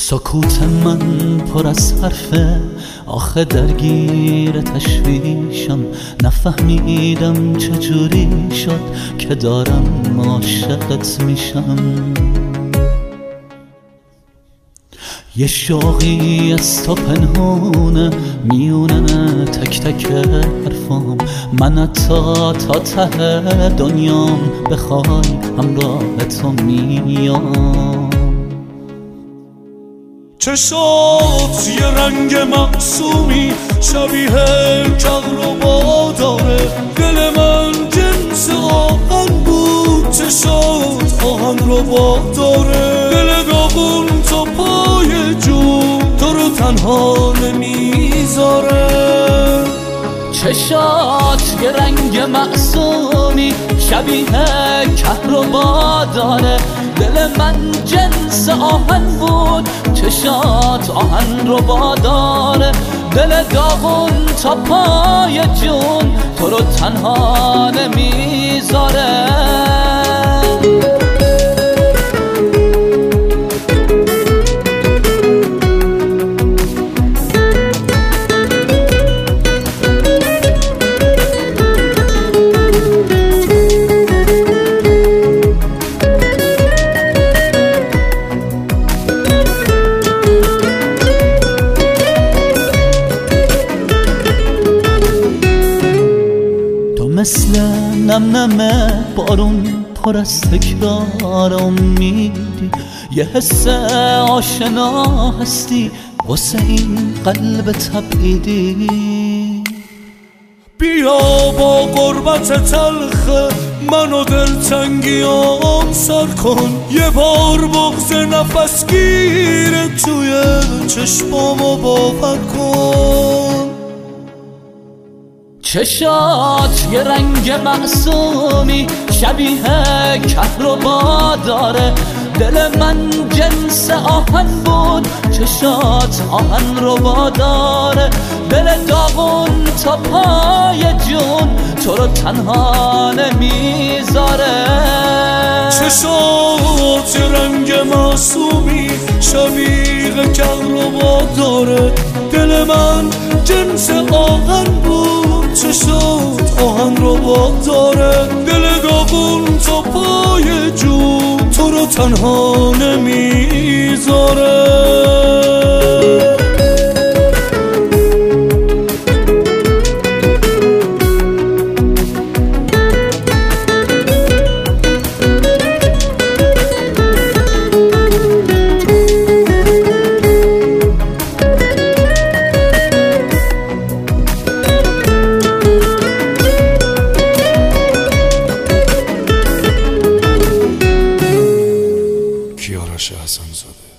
سکوت من پر از حرفه، آخه درگیر تشویشم، نفهمیدم چجوری شد که دارم عاشقت میشم. یه شوقی از تو پنهونه میونه تک تک حرفام، من تا ته دنیام بخوای همراه تو میام. چشات یه رنگ معصومی شبیه کهربا داره، دل من جنس آهن بود، چشات آهن ربا داره، دل داغون تا پای جون تو رو تنها نمیذاره. چشات یه رنگ معصومی شبیه کهربا داره، دل من جنس آهن بود، چشات آهن ربا داره، دل داغون تا پای جون تو رو تنها نمیذاره. مثل نم نم بارون پر از تکرار امیدی، یه حس آشنا هستی واسه این قلب تبعیدی. بیا با قربت تلخ منو دلتنگیام سر کن، یه بار بغض نفسگیر توی چشمامو باور کن. چشات یه رنگ معصومی شبیه کهربا داره، دل من جنس آهن بود، چشات آهن ربا داره، دل داغون تا پای جون تو رو تنها نمیذاره. چشات یه رنگ معصومی شبیه کهربا داره، دل من جنس آهن بود، چشات آهن ربا داره، دل داغون تا پای جون تو رو تنها نمیذاره. کیارش حسن زاده.